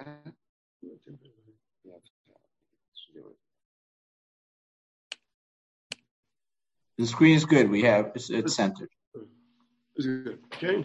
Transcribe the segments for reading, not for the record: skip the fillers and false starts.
The screen is good. We have it's centered. Is it good? Okay.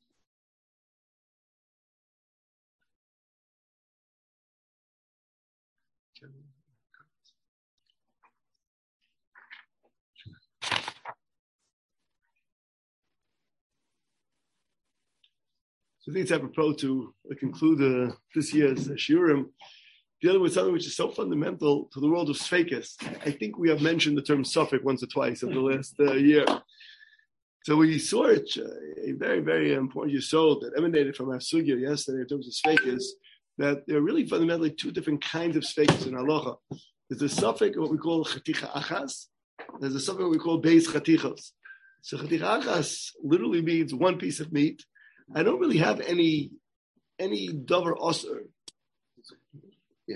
So I think it's apropos to conclude this year's Shiurim, dealing with something which is so fundamental to the world of Sfeikis. I think we have mentioned the term Suffolk once or twice in the last year. So we saw it, a very, very important yesod that emanated from our sugya yesterday in terms of Sfeikis, that there are really fundamentally two different kinds of Sfeikis in halacha. There's a Suffolk, what we call Chaticha Achas. There's a Suffolk, what we call Beis Chatichos. So Chaticha Achas literally means one piece of meat. I don't really have any davar osir. Yeah.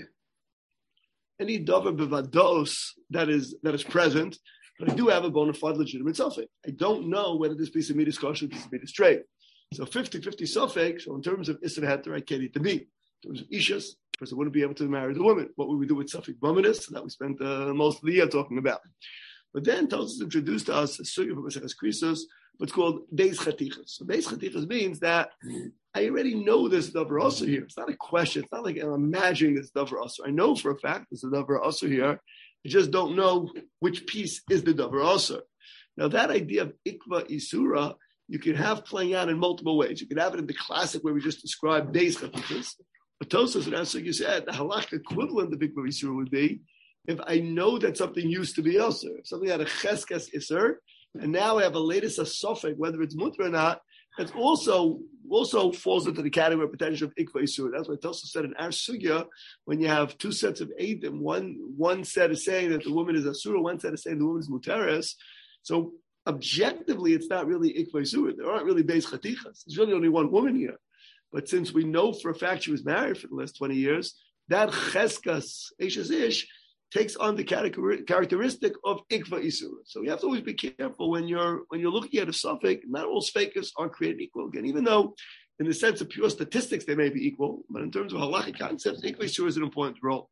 Any davar bevados that is present, but I do have a bona fide legitimate suffix. I don't know whether this piece of meat is kosher, this piece of meat is straight. So 50-50 suffix, so in terms of Isser Heter, I can't eat the meat. In terms of Ishas, the person wouldn't be able to marry the woman. What would we do with suffix bominus? That we spent most of the year talking about. But then Tosfos introduced to us a sugya from Maseches Krisos, what's called Beis Chatichos. So Beis Chatichos means that I already know this davar also here. It's not a question. It's not like I'm imagining this davar also. I know for a fact there's a davar also here. I just don't know which piece is the davar also. Now that idea of Ikva Isura, you can have playing out in multiple ways. You can have it in the classic where we just described Beis Chatichos. But Tosfos and also you said the halakha equivalent of Ikva Isura would be if I know that something used to be Isur, something had a cheskes Isur, and now I have a latest asofik, whether it's mutter or not, that also falls into the category of potential of ikva isur. That's what Tosfos said in our sugya, when you have two sets of eidim, one set is saying that the woman is asura, one set is saying the woman is muteres. So objectively, it's not really ikva isur. There aren't really beis chatichas. There's really only one woman here. But since we know for a fact she was married for the last 20 years, that cheskas eishes ish takes on the characteristic of ikva isura. So you have to always be careful when you're looking at a suffix. Not all sfeikos are created equal. Again, even though in the sense of pure statistics they may be equal, but in terms of halachic concepts, ikva isura is an important role.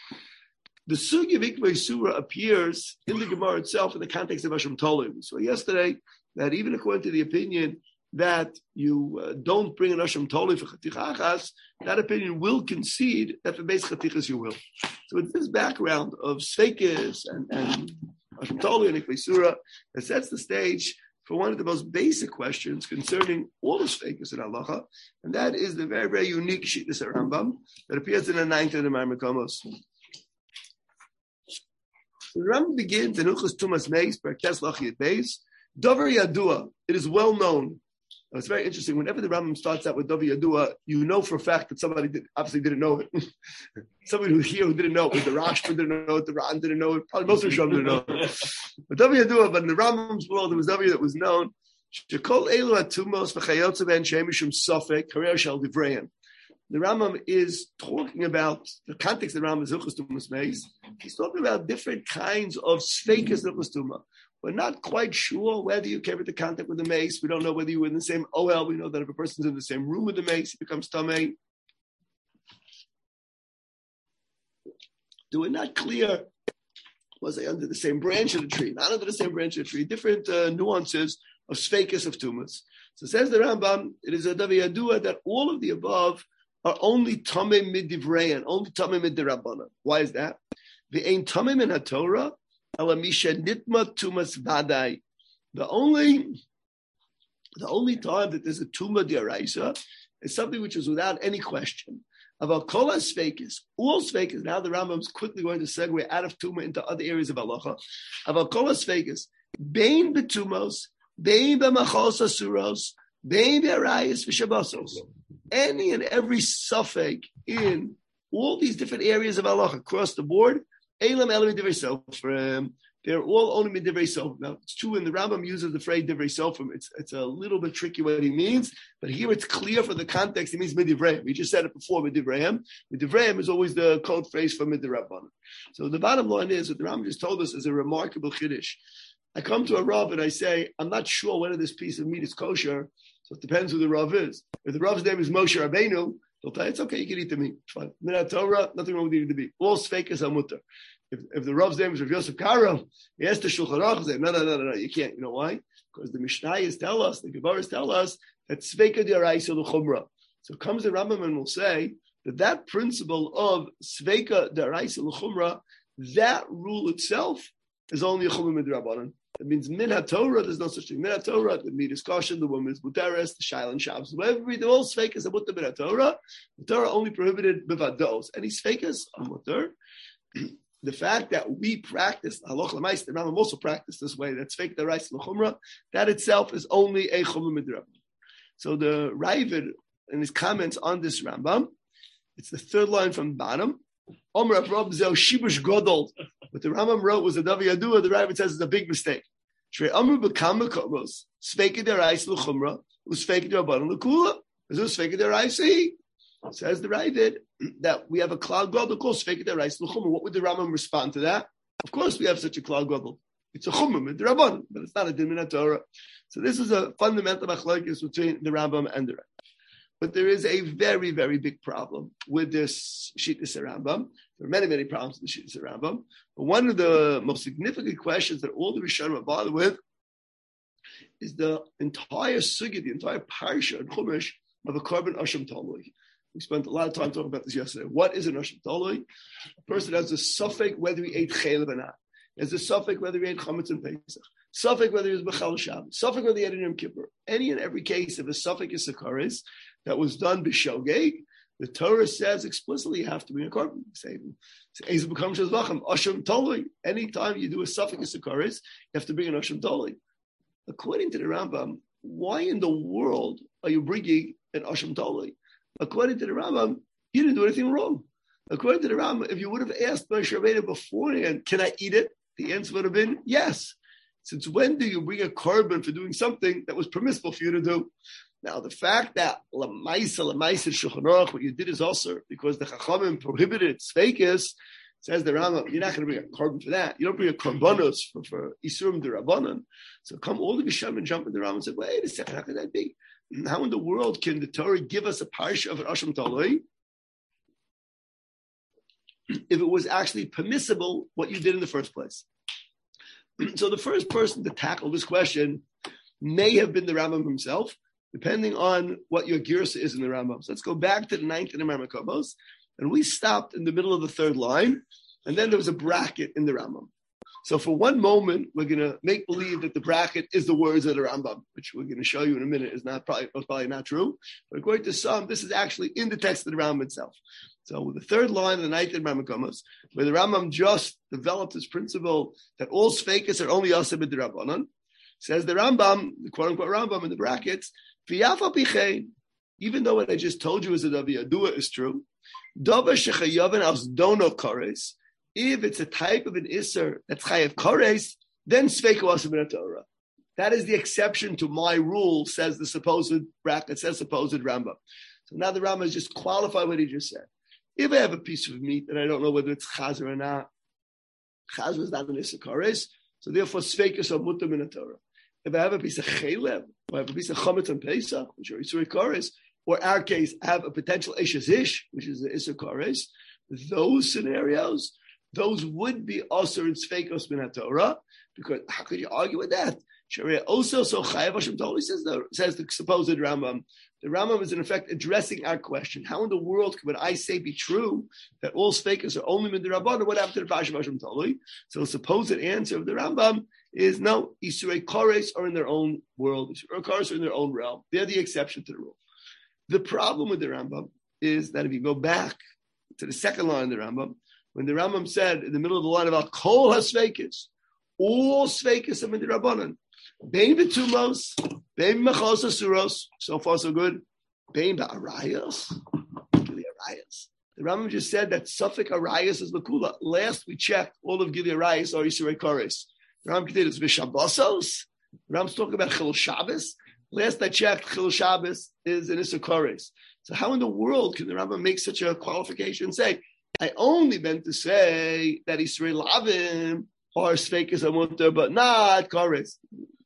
The sugya of ikva isura appears in the Gemara itself in the context of Hashem Tolim. So yesterday, that even according to the opinion that you don't bring an Hashem Tolim for Chaticha Achas, that opinion will concede that for Beis Chatichas you will. So with this background of Sfeikis and Hashem Tolim and Ikva Isura, that sets the stage for one of the most basic questions concerning all the Sfeikis in Halacha, and that is the very, very unique Shittas Rambam that appears in the 9th of the Maimon Komos. So the Rambam begins in Hilchos Tumas Meis, Perkes Lachiyat Beis, Davar Yadua. It is well known. It's very interesting. Whenever the Rambam starts out with Davar Yadua, you know for a fact that somebody obviously didn't know it. Somebody who's here who didn't know it. The Rashba didn't know it. The Ran didn't know it. Probably most of the Rishon didn't know it. But Davar Yadua, but in the Rambam's world, there was Davar that was known. Shekol Elu Atumos v'Chayotze Ben Shemishum Sofek Karer Shel Divreim. The Rambam is talking about the context of the Rambam is Hilchos Tumas Meis. He's talking about different kinds of Sfeikos Hilchos Tumah. We're not quite sure whether you came into contact with the mace. We don't know whether you were in the same OL. We know that if a person's in the same room with the mace, he becomes tamei. We're not clear. Was they under the same branch of the tree? Not under the same branch of the tree. Different nuances of sfeikos of tumas. So says the Rambam, it is a davar yadua that all of the above are only tamei midivrein, only tamei midirabbanan. Why is that? The ain tamei min haTorah. The only time that there's a tuma d'oraisa is something which is without any question. About kol sfeikos, all sfeikos. Now the Rambam is quickly going to segue out of tuma into other areas of halacha. About kol sfeikos, bein betumos, bein b'machos asuros, bein b'arayis v'shabasos. Any and every suffix in all these different areas of halacha across the board. They're all only midivrei sofrim. Now it's true when the Rambam uses the phrase divrei sofrim, it's a little bit tricky what he means, but here it's clear for the context. He means midivreim. We just said it before, midivreim. Midivreim is always the code phrase for midirabbanan. So the bottom line is what the Rambam just told us is a remarkable chiddush. I come to a Rav and I say, I'm not sure whether this piece of meat is kosher, so it depends who the Rav is. If the Rav's name is Moshe Rabbeinu, They'll tell you, it's okay, you can eat the meat. It's fine. Minat Torah, nothing wrong with eating the meat. All sfeikas are mutter. If the Rav's name is Rav Yosef Karo, he has to Shulchan Aruch say, no, you can't. You know why? Because the Mishnayos tell us, the Gemaras tell us, that Sveika D'Oraisa L'Chumra. So comes the Rambam and will say that principle of Sveika D'Oraisa L'Chumra, that rule itself is only a Chumra Midrabanan. That means Min HaTorah, there's no such thing. Min HaTorah, the meat is kosher, the woman is muteres, the Shail and Shabbos. The whole Sveikas are mutter Min HaTorah. The Torah only prohibited Bevados. Any Sveikas are mutter. The fact that we practice Halacha L'Mais, the Rambam also practiced this way, that Sveika D'Oraisa L'Chumra, that itself is only a Chumra Midrabanan. So the Ravid, in his comments on this Rambam, it's the third line from the bottom. Omer Avraham Zeh Shibush Godol. What the Rambam wrote was a Davi Yadua. The Ravid says it's a big mistake. Shrei Omer B'kam Mekomos Sveika D'Oraisa L'Chumra U'Sveika D'Rabbanan L'Kula. U'Sveika D'Oraisa. Says the Ravid that we have a cloud Godol called Sveika D'Oraisa L'Chumra. What would the Rambam respond to that? Of course, we have such a cloud Godol. It's a Chumra Midrabanan, but it's not a Din Min Torah. So this is a fundamental machlokes between the Rambam and the Rav. But there is a very, very big problem with this Shittas Rambam. There are many, many problems with the Shittas Rambam. But one of the most significant questions that all the Rishonim are bothered with is the entire sugya, the entire parsha and chumash of a korban asham tolui. We spent a lot of time talking about this yesterday. What is an asham tolui? A person has a suffix whether he ate chaylev or not. There's a suffix whether he ate chametz and pesach. Suffix whether he was b'chal Shabbos. Suffix whether he had in Yom Kippur. Any and every case of a suffix is sakaris that was done b'shogeg, the Torah says explicitly you have to bring a korban. Say, asham tolui. Anytime you do a suffix sakaris, you have to bring an asham tolui. According to the Rambam, why in the world are you bringing an asham tolui? According to the Rambam, you didn't do anything wrong. According to the Rambam, if you would have asked Moshe Rabbeinu beforehand, can I eat it? The answer would have been yes. Since when do you bring a korban for doing something that was permissible for you to do? Now, the fact that Lamaisa Shulchan Aruch, what you did is also because the Chachamim prohibited Sveikis, says the Rambam, you're not going to bring a korban for that. You don't bring a korbanos for Isurim D'Rabbanan. So come all the Geshem and jump in the Rambam and say, wait a second, how can that be? How in the world can the Torah give us a parsha of an Asham Toloi if it was actually permissible what you did in the first place? So the first person to tackle this question may have been the Rambam himself, depending on what your girsa is in the Rambam. So let's go back to the 9th in the Rambam, and we stopped in the middle of the third line, and then there was a bracket in the Rambam. So for one moment, we're going to make believe that the bracket is the words of the Rambam, which we're going to show you in a minute is probably not true. But according to some, this is actually in the text of the Rambam itself. So with the third line of the 9th in Rambam, where the Rambam just developed this principle that all sfeikas are only aseh b'drabanan, says the Rambam, the quote-unquote Rambam in the brackets, v'yafa pichein, even though what I just told you is a Davi Yadua is true, Dava shechayaven as dono kores, if it's a type of an Isser that's chayav kores, then sveika aseh b'nei Torah. That is the exception to my rule, says the supposed bracket, says supposed Rambam. So now the Rambam has just qualified what he just said. If I have a piece of meat and I don't know whether it's chazer or not, chazer is not an Isser kores, so therefore sveikas are mutter min Torah. If I have a piece of chaylev, or I have a piece of chametz and pesach, which are Isser kores, or our case, I have a potential eshes ish, which is the Isser kores, those scenarios, those would be also in sveikos min Torah, because how could you argue with that? Sharia also so chayav Hashem totally says the supposed Rambam. The Rambam is in effect addressing our question: how in the world could what I say be true that all sveikas are only midrabanan? What happened to the Parsha Hashem totally? So the supposed answer of the Rambam is no. Isurei kores are in their own world. Isurei kores are in their own realm. They're the exception to the rule. The problem with the Rambam is that if you go back to the second line of the Rambam, when the Rambam said in the middle of the line about kol hasveikis, all sveikas are midrabanan. Bein betumos, bein mechos asuros. So far, so good. Bein ba'arayos, Gili arayos. The Rambam just said that suffix arayos is lakula. Last we checked, all of Gili arayos are Yisrei Kores. The Rambam continued, it's v'shabbosos. The Rambam's talking about Chil Shabbos. Last I checked, Chil Shabbos is an Yisrei Kores. So how in the world can the Rambam make such a qualification and say, I only meant to say that Yisrei Lavim are Sveikas Amunter, but not Kores.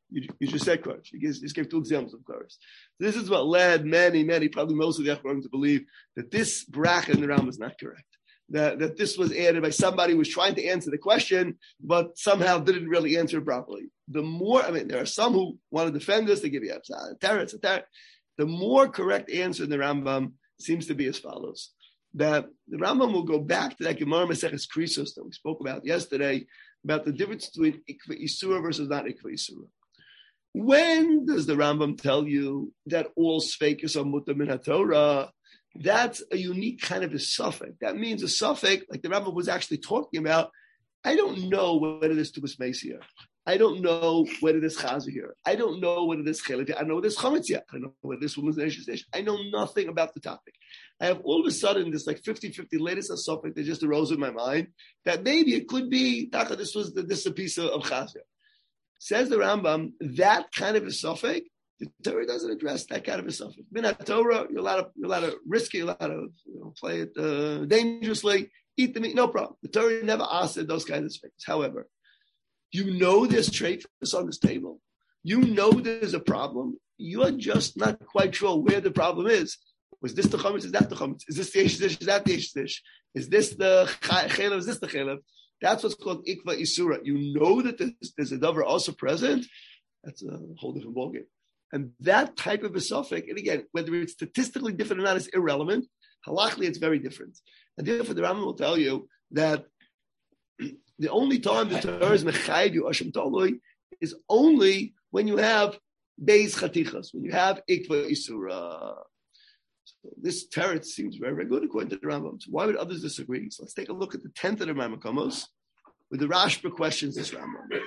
You just said Kodesh. You just gave 2 examples of Kodesh. This is what led many, probably most of the Achronim to believe that this bracha in the Rambam is not correct. That this was added by somebody who was trying to answer the question, but somehow didn't really answer it properly. There are some who want to defend this. They give you a teretz. The more correct answer in the Rambam seems to be as follows: that the Rambam will go back to that Gemara Maseches Krisos that we spoke about yesterday, about the difference between Ikva Isura versus not Ikva Isura. When does the Rambam tell you that all Sfeikos are mutar min haTorah? That's a unique kind of a suffix. That means a suffix, like the Rambam was actually talking about. I don't know whether this Tubas Meis here. I don't know whether this Chazer here. I don't know whether this Chelet. I don't know whether this Chametz here. I don't know whether this woman's Nation. I know nothing about the topic. I have all of a sudden this like 50-50 latest suffix that just arose in my mind that maybe it could be this is a piece of Chazer. Says the Rambam, that kind of a suffix, the Torah doesn't address that kind of a suffix. Min Torah, you're allowed to risk it, you're allowed to play it dangerously, eat the meat, no problem. The Torah never asked those kinds of things. However, you know there's trade on this table. You know there's a problem. You're just not quite sure where the problem is. Was this the chametz? Is that the chametz? Is this the eish dish? Is that the eish dish? Is this the chelev? Is this the chelev? That's what's called ikva isura. You know that there's a davar also present. That's a whole different ballgame. And that type of a suffix, and again, whether it's statistically different or not is irrelevant. Halachically, it's very different. And therefore, the Rambam will tell you that the only time the Torah is mechayiv you asham toloi is only when you have beis chatichas, when you have ikva isura. So this teretz seems very, very good according to the Rambam. So why would others disagree? So let's take a look at the 10th of the Maimon with the Rashba questions this Rambam.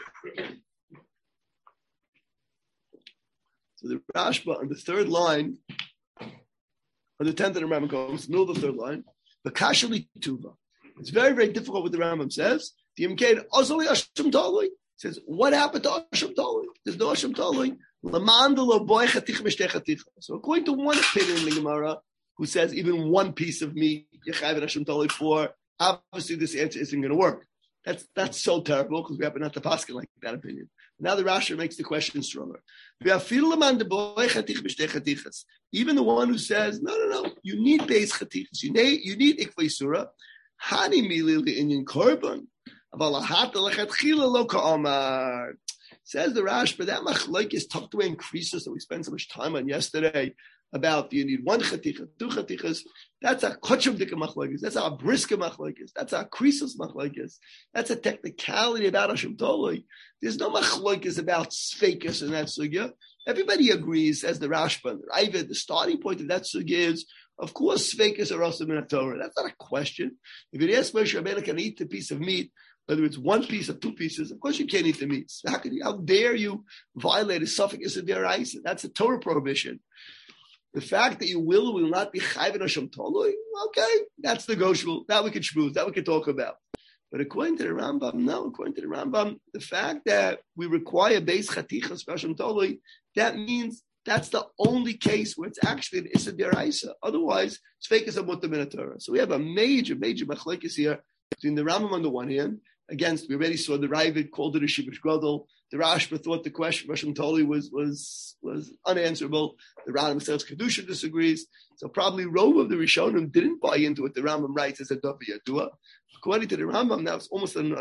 So the Rashba on the 3rd line, on the 10th of the Rambam, middle of the 3rd line, the Kashali Tuva. It's very, very difficult what the Rambam says. The Yimkeid Ozoli Asham Toloi says, what happened to Asham Toloi? There's no Asham Toloi. So according to one opinion in the Gemara, who says even one piece of meat, Yechayiv and Hashem Toloi for, obviously this answer isn't going to work. That's so terrible because we happen not to paskin like that opinion. Now the Rashi makes the question stronger. Even the one who says, no, you need beis chatichas, you need ikva isura. Hani milili inyan korban, aval ahata lechatchila lo ka'amar. Says the Rashi, but that machlok is tucked away in Krisos that we spent so much time on yesterday about do you need 1 chaticha, 2 chatichas. That's a kotchum dika machlokes. That's a briska machlokes. That's a Krisos machlokes. That's a technicality about Hashem Toloi. There's no machlokes about sfeikos in that sugya. Everybody agrees, as the Rashba, the starting point of that sugya is, of course, sfeikos are also min Torah. That's not a question. If you ask Moshe Rabbeinu, can I eat a piece of meat? Whether it's 1 piece or 2 pieces, of course you can't eat the meat. How dare you violate a suffix of deraisa? That's a Torah prohibition. The fact that you will or will not be chayv and Hashem Toloi, okay, that's negotiable. That we could shmooze. That we could talk about. But according to the Rambam, no. According to the Rambam, the fact that we require beis chatichas for Hashem Toloi, that means that's the only case where it's actually an issa deraisa. Otherwise, it's fake as a mutar min Torah. So we have a major machlekes here between the Rambam on the one hand. Against, we already saw the Ravid called it a Shibush Gadol. The Rashba thought the question of Hashem Toloi was unanswerable. The Rambam says Kedusha disagrees. So probably Rove of the Rishonim didn't buy into what the Rambam writes as a Davi Yadua. According to the Rambam, now it's almost on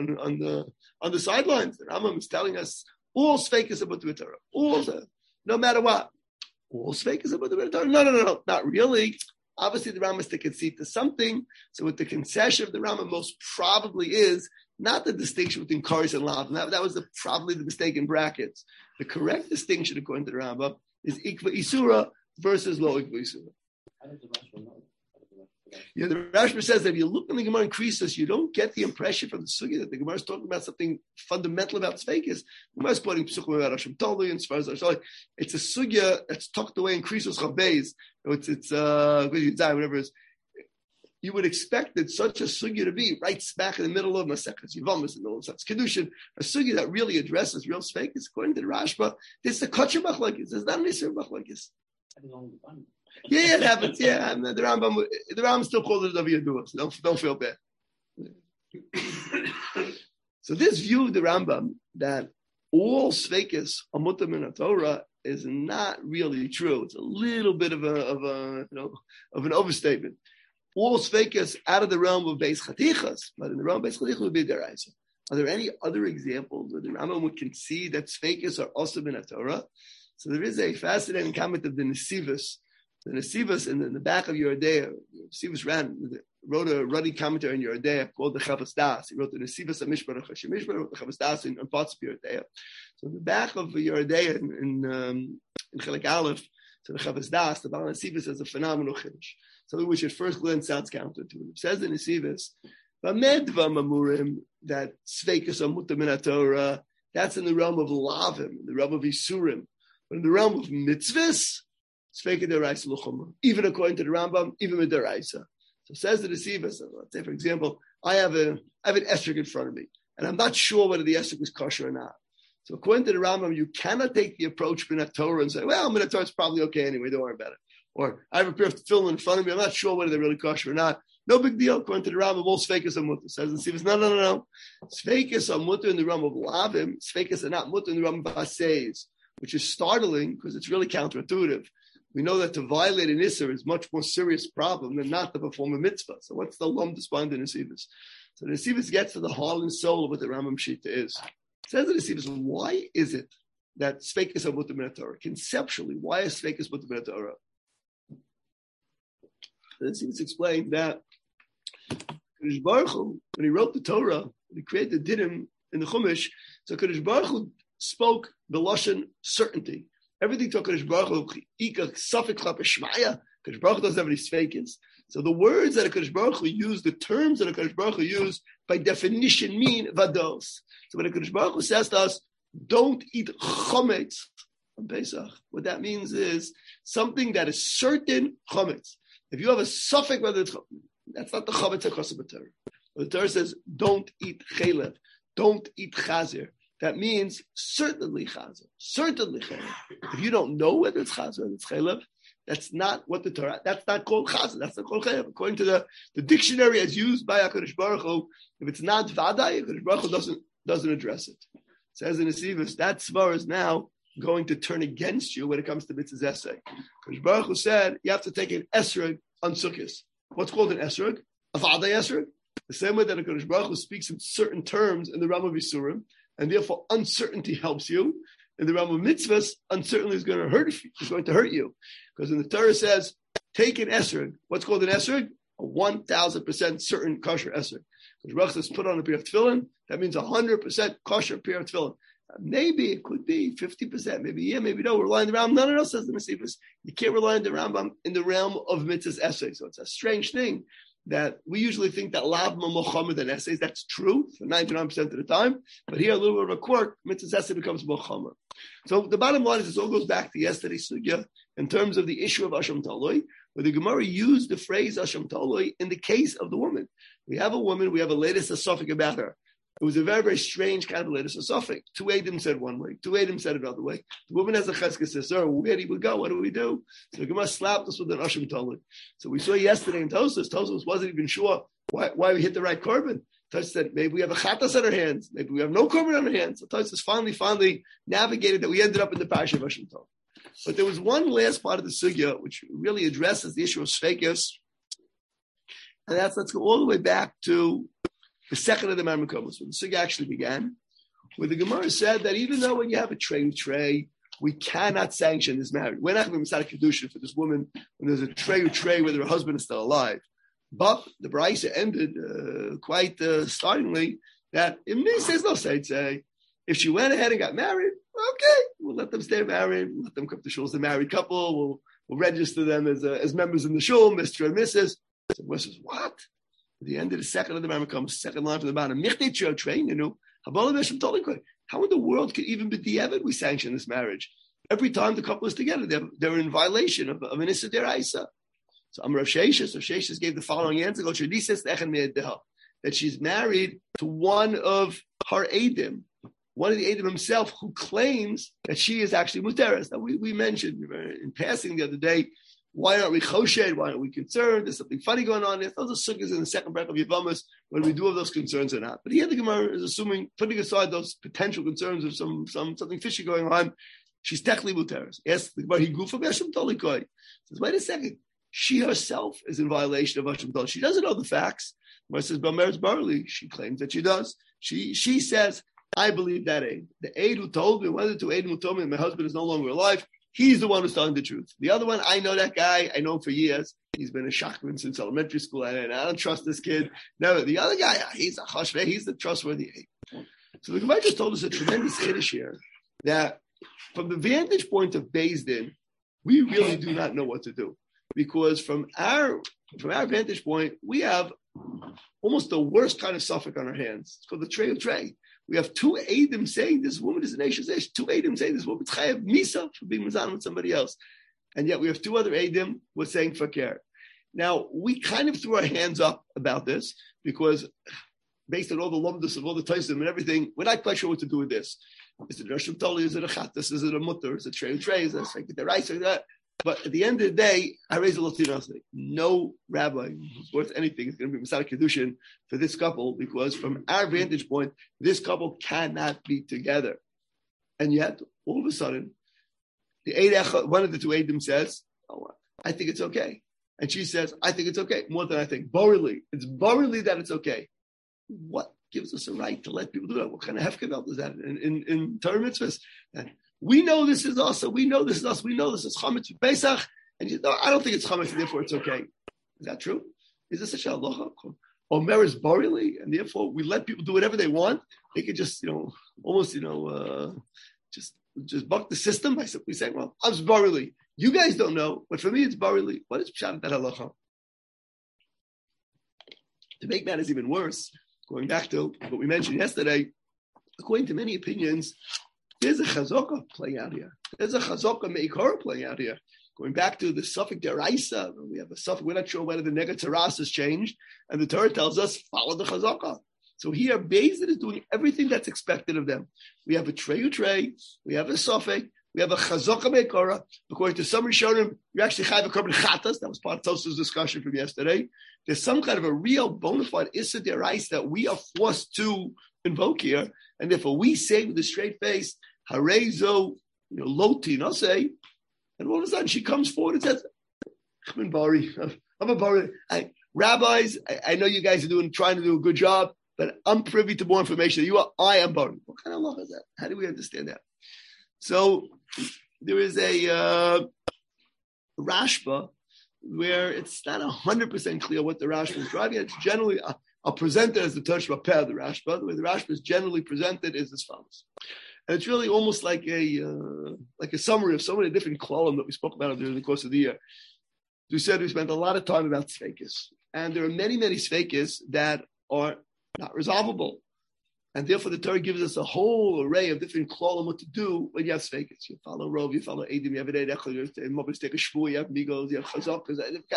the sidelines. The Rambam is telling us all sfeikos about the Torah. All, no matter what. All sfeikos about the Torah. No, not really. Obviously, the Rambam is to concede to something. So what the concession of the Rambam most probably is not the distinction between Karis and Lav. That was probably the mistake in brackets. The correct distinction, according to the Rambam, is Ikva Isura versus Lo Ikva Isura. How does the Rashba know? Yeah, the Rashba says that if you look in the Gemara in Krisos, you don't get the impression from the Sugya that the Gemara is talking about something fundamental about Tzveikis. The Gemara is quoting Psuchim about Hashem Toloi and Sfar Zar. It's a Sugya that's tucked away in Krisos Chavbeis. It's whatever it is. You would expect that such a sugya to be right smack in the middle of Maseches Yevamos, in the middle of Kedushin, a sugya that really addresses real sfeikos. According to the Rashba, this is a kotcher machlokes. It's not an isur machlokes. Yeah, it happens. Yeah, and the Rambam still calls it a Davi Yadua, so don't feel bad. So this view of the Rambam that all Sveikis on Mutter Min Torah is not really true. It's a little bit of an overstatement. All Sveikis out of the realm of Beis Chatichas, but in the realm of Beis Chatichas would be Deraisa. Are there any other examples where the Rambam would concede that Sveikis are also Min Torah? So there is a fascinating comment of the Nesivos. The Nesivos in the back of Yerodea, Nesivos wrote a ruddy commentary in Yerodea called the Chavas Das. He wrote the Nesivos HaMishbar HaShemishbar, wrote the Chavas Das in parts of Yerodea. So in the back of Yerodea in Chelik Aleph, to the Chavas Das, the Baal Nesivos has a phenomenal chiddush. Something which at first glance sounds counterintuitive. It says in Nesivos, V'amedva mamurim, that Sveikas Amuta Min Torah, that's in the realm of Lavim, in the realm of Isurim. But in the realm of mitzvahs, Sveika Deraisa L'chumra. Even according to the Rambam, even with Deraisa. So says the Nesivos, let's say for example, I have an esrog in front of me, and I'm not sure whether the esrog is kosher or not. So according to the Rambam, you cannot take the approach Min Torah and say, well, Min Torah is probably okay anyway, don't worry about it. Or I have a pair of tefillin in front of me, I'm not sure whether they're really kosher or not. No big deal. According to the Rambam, all Sveikas are mutter. Says the Nesivos, no. Sveikas are mutter in the realm of Lavim. Sveikas are not mutter in the realm of Aseis, which is startling because it's really counterintuitive. We know that to violate an Isser is much more serious problem than not to perform a mitzvah. So what's the lum to spawn the Nesivos? So the Nesivos gets to the heart and soul of what the Rambam Shita is. Says the Nesivos, why is it that Sveikas are mutter Min Torah? Conceptually, why is Sveikas mutter Min Torah? The Nesivos explained that Kadosh Baruch Hu, when he wrote the Torah, when he created the Dinim in the Chumash, so Kadosh Baruch Hu spoke the Lashon certainty. Everything to Kadosh Baruch Hu, Ikach, Safek, Chlapa, Shmaya, Kadosh Baruch Hu doesn't have any Sveikins. So the words that a Kadosh Baruch Hu used, the terms that a Kadosh Baruch Hu used, by definition mean vados. So when a Kadosh Baruch Hu says to us, don't eat chometz on Pesach, what that means is something that is certain chometz. If you have a suffix, whether it's that's not the chometz HaKoseh b'Torah. The Torah says, don't eat chelev, don't eat chazir. That means certainly chazir, certainly chelev. If you don't know whether it's chazir or it's chelev, that's not what the Torah, that's not called chazir, that's not called chelev. According to the dictionary as used by HaKadosh Baruch Hu, if it's not vadai, HaKadosh Baruch Hu doesn't address it. It says in the Nesivos, that svar is now going to turn against you when it comes to mitzvah's essay. HaKadosh Baruch Hu said, you have to take an esrog on Sukkot. What's called an esrog? A vadai esrog. The same way that HaKadosh Baruch Hu speaks in certain terms in the realm of Yisurim, and therefore uncertainty helps you. In the realm of mitzvahs, uncertainty is going to hurt you. It's going to hurt you. Because in the Torah says, take an esrog. What's called an esrog? A 1,000% certain kosher esrog. Because Baruch says, put on a pair of tefillin, that means 100% kosher pair of tefillin. Maybe it could be 50%, maybe yeah, maybe no. We're relying on the Rambam. No, says the Nesivos. You can't rely on the Rambam in the realm of mitzvahs essay. So it's a strange thing that we usually think that lav mochamed and essays, that's true for 99% of the time. But here, a little bit of a quirk, mitzvahs essay becomes mochamed. So the bottom line is this all goes back to yesterday's sugya in terms of the issue of Asham Taloi, where the Gemara used the phrase Asham Taloi in the case of the woman. We have a woman, we have a latest suffix about her. It was a very, very strange kind of latest suffix. Two Adim said one way, two Adim said another way. The woman has a cheskes, says, sir, where do we go? What do we do? So the Gemara slapped us with an Asham Taloi. So we saw yesterday in Tosfos wasn't even sure why we hit the right korban. Tosfos said, maybe we have a chatas on our hands. Maybe we have no korban on our hands. So Tosfos finally navigated that we ended up in the parasha of Asham Taloi. But there was one last part of the sugya which really addresses the issue of Sveikos. And let's go all the way back to the second of the Marmakomos, when the sugya actually began, where the Gemara said that even though when you have a tray, we cannot sanction this marriage. We're not going to be kedusha for this woman when there's a tray whether her husband is still alive. But the Braisa ended quite startlingly that if says no say, if she went ahead and got married, okay, we'll let them stay married, we'll let them come to shul as a married couple, we'll register them as members in the shul, Mr. and Mrs. So the says, what? At the end of the second of the Rambam comes, second line from the bottom. How in the world could even be diavad we sanction this marriage? Every time the couple is together, they're in violation of an Issa Deraisa. So Rav Sheshes gave the following answer: that she's married to one of her Eidim, one of the Eidim himself, who claims that she is actually Muteres. Now we mentioned in passing the other day Why aren't we choshed? Why aren't we concerned? There's something funny going on. Those are sukkahs in the second bracket of Yevamos, whether we do have those concerns or not. But here the Gemara is assuming, putting aside those potential concerns of something fishy going on, she's technically muteres. Yes, the Gemara, he goof of Hashem Tolikoi. Says, wait a second. She herself is in violation of Hashem Tolikoi. She doesn't know the facts. The Gemara says, Bamer's barley. She claims that she does. She says, I believe that aid. The aid who told me, one of the two aid who told me that my husband is no longer alive, he's the one who's telling the truth. The other one, I know that guy. I know him for years. He's been a shachman since elementary school, and I don't trust this kid. No, the other guy, he's a chashveh. He's the trustworthy aid. So the Gemara just told us a tremendous chiddush here that from the vantage point of Beis Din, we really do not know what to do, because from our vantage point, we have almost the worst kind of suffix on our hands. It's called the Trey of Trey. We have two Eidim saying this woman is an Eishes Ish. Two Eidim saying this woman is Chayav Misa for being Mazan with somebody else. And yet we have two other Eidim who are saying Fakir. Now, we kind of threw our hands up about this because based on all the lumdus of all the Taisim and everything, we're not quite sure what to do with this. Is it Rosh Toli? Is it a Chattas? Is it a Mutter? Is it Trey? Is it like the rice or that? But at the end of the day, I raise a little no rabbi who's worth anything is going to be Masada Kedushin for this couple, because from our vantage point, this couple cannot be together. And yet, all of a sudden, one of the two Eidim says, oh, I think it's okay. And she says, I think it's okay. More than I think. Borrely. It's borrely that it's okay. What gives us a right to let people do that? What kind of hefkevelt is that in Torah mitzvahs? We know this is us. We know this is us. We know this is chametz Pesach. And you know, I don't think it's chametz, and therefore it's okay. Is that true? Is this a shalocha? Omer is borrely, and therefore we let people do whatever they want. They could just, almost, just buck the system by simply saying, well, I'm borrely. You guys don't know, but for me it's borrely. What is pshat that halacha? To make matters even worse, going back to what we mentioned yesterday, according to many opinions, there's a chazokah playing out here. There's a chazokah meikor playing out here. Going back to the suffix deraisa, we have a suffix. We're not sure whether the nega teras has changed, and the Torah tells us follow the chazokah. So here, Beis Din is doing everything that's expected of them. We have a trey, we have a suffix, we have a chazokah meikora. According to some Rishonim, you actually have a korban chatas. That was part of Tosafos' discussion from yesterday. There's some kind of a real bona fide issa deraisa that we are forced to invoke here, and therefore we say with a straight face, Harezo, Loti, no say, and all of a sudden she comes forward and says, I'm a Bari. Rabbis, I know you guys are trying to do a good job, but I'm privy to more information than you are. I am Bari. What kind of law is that? How do we understand that? So there is a Rashba where it's not 100% clear what the Rashba is driving at. It's generally, I'll present it as the Tosh Vapeh, the Rashba. The way the Rashba is generally presented is as follows. And it's really almost like a summary of so many different kolam that we spoke about during the course of the year. We said we spent a lot of time about sfeikis. And there are many, many sfeikis that are not resolvable. And therefore the Torah gives us a whole array of different kolam what to do when you have sfeikis. You follow Rov, you follow Eidim, you have Eid Echad, you take a shvu, you have migos, you have chazakas.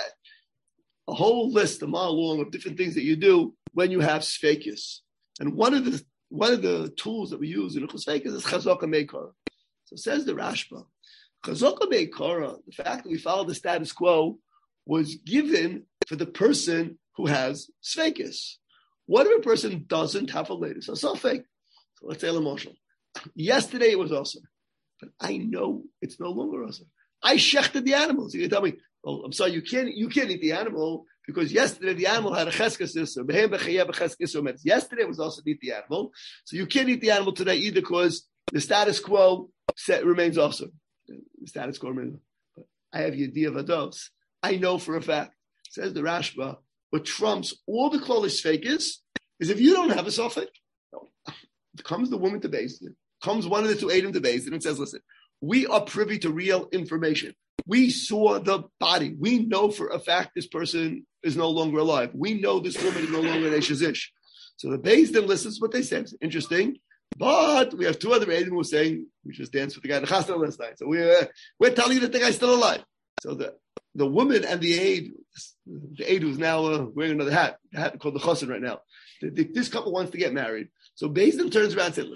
A whole list a mile long of different things that you do when you have sfeikis. And one of the tools that we use in Uchos Fekes is Chazaka Meikara. So says the Rashba, Chazaka Meikara, the fact that we follow the status quo, was given for the person who has Svekis. What if a person doesn't have a latest Asafek? So let's say Lamoshel. Yesterday it was awesome, but I know it's no longer awesome. I shechted the animals. You can tell me, oh, I'm sorry, you can't eat the animal because yesterday the animal had a cheskes isur. Yesterday was also to eat the animal. So you can't eat the animal today either because the status quo remains awesome. The status quo remains. But I have Yediyah Vados. I know for a fact, says the Rashba, what trumps all the klolish fakers is if you don't have a suffix, comes the woman to Beis Din, comes one of the two Eidim to Beis Din and says, listen, we are privy to real information. We saw the body. We know for a fact this person is no longer alive. We know this woman is no longer an Eishes Ish. So the Beis Din listens to what they say. It's interesting. But we have two other Eidim who are saying, we just danced with the guy in the Chasna last night. So we're telling you that the guy's still alive. So the woman and the Eid who's now wearing another hat, the hat called the Chassan right now. This couple wants to get married. So Beis Din turns around and says, listen,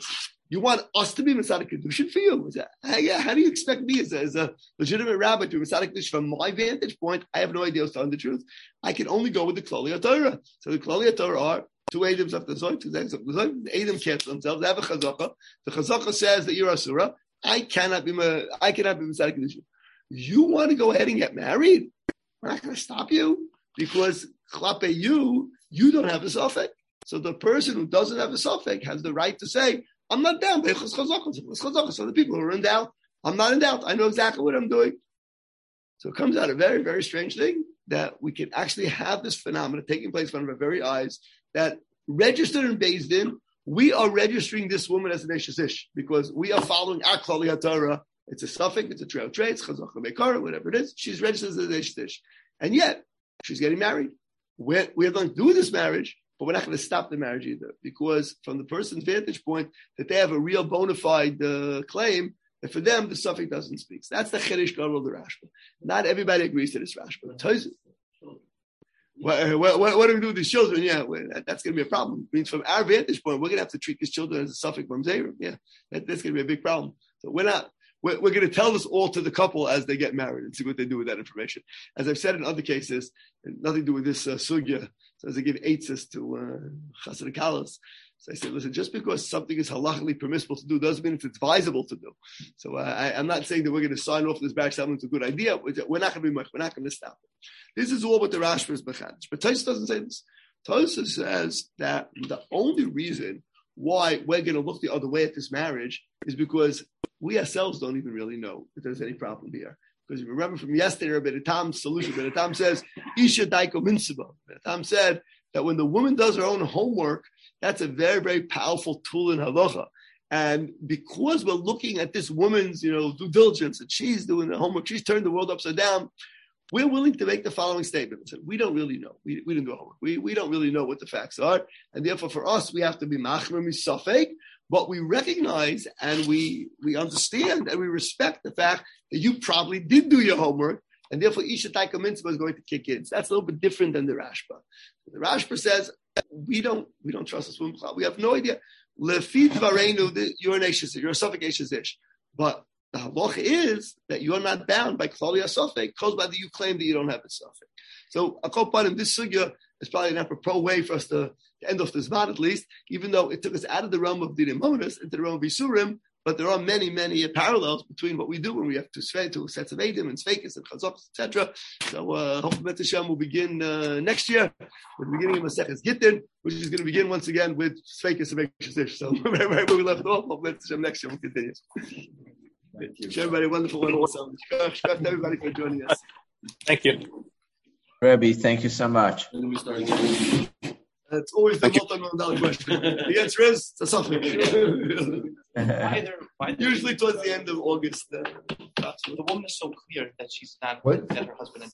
You want us to be Mesadik Kedushin for you? How do you expect me as a legitimate rabbi to be Mesadik Kedushin? From my vantage point, I have no idea what's telling the truth. I can only go with the Klali Torah. So the Klali Torah are two Adams of the Zoy, two Zags of the Zoy. The Adam cancel themselves. They have a Chazaka. The Chazaka says that you're Asura. I cannot be Mesadik Kedushin. You want to go ahead and get married? We're not going to stop you because Klape you don't have a suffix. So the person who doesn't have a suffix has the right to say, I'm not down. So the people who are in doubt, I'm not in doubt. I know exactly what I'm doing. So it comes out a very, very strange thing that we can actually have this phenomenon taking place in front of our very eyes that registered in Beis Din, we are registering this woman as an Eshes Ish because we are following our Klali HaTorah. It's a suffix, it's a trail trade, it's Chazaka Bekara, whatever it is. She's registered as an Eshes Ish. And yet, she's getting married. We're going to do this marriage, but we're not going to stop the marriage either, because from the person's vantage point, that they have a real bona fide claim, that for them, the suffix doesn't speak. So that's the Cheresh Gadol of the Rashba. Not everybody agrees to this Rashba. What do we do with these children? Yeah, that's going to be a problem. It means from our vantage point, we're going to have to treat these children as a suffix mamzerim. Yeah, that's going to be a big problem. So we're going to tell this all to the couple as they get married and see what they do with that information. As I've said in other cases, nothing to do with this sugya. So as I give eitzes to Chassid Kalos, so I said, listen, just because something is halachically permissible to do doesn't mean it's advisable to do. So I'm not saying that we're going to sign off this marriage settlement. It's a good idea. We're not going to be much. We're not going to stop it. This is all what the Rashba is bechadish. But Tosfos doesn't say this. Tosfos says that the only reason why we're going to look the other way at this marriage is because we ourselves don't even really know if there's any problem here. Because you remember from yesterday, Rabbi Tam's solution, Rabbi Tam says, Isha Daiko Minsaba. Rabbi Tam said that when the woman does her own homework, that's a very, very powerful tool in halacha. And because we're looking at this woman's, due diligence, and she's doing the homework, she's turned the world upside down, we're willing to make the following statement. We don't really know. We didn't do homework. We don't really know what the facts are. And therefore, for us, we have to be machmer misafek. But we recognize and we understand and we respect the fact that you probably did do your homework, and therefore Isha Taika Mitzvah is going to kick in. So that's a little bit different than the Rashba. The Rashba says we don't trust this woman. We have no idea. Lefid Varenu, you're an Eshes, you're a Suffolk Eshes Ish. But the halacha is that you're not bound by Klali HaSuffolk because by you claim that you don't have a Suffolk. So Akopanim, this sugya is probably an apropos way for us to end off this mod at least, even though it took us out of the realm of Dinim Monas into the realm of Isurim, but there are many, many parallels between what we do when we have two sets of Eidim and Sveikis and Chazos, etc. So hopefully Hashem will begin next year with the beginning of Maseches Gittin, which is going to begin once again with Sveikis and Mekshasish. So right where we left off, hopefully Hashem next year will continue. Thank you. Everybody, wonderful and awesome. Thank everybody for joining us. Thank you. Rabbi, thank you so much. It's always the multi-million-dollar question. The answer is it's a suffix. Usually towards the end of August. The woman is so clear that she's not what? that her husband.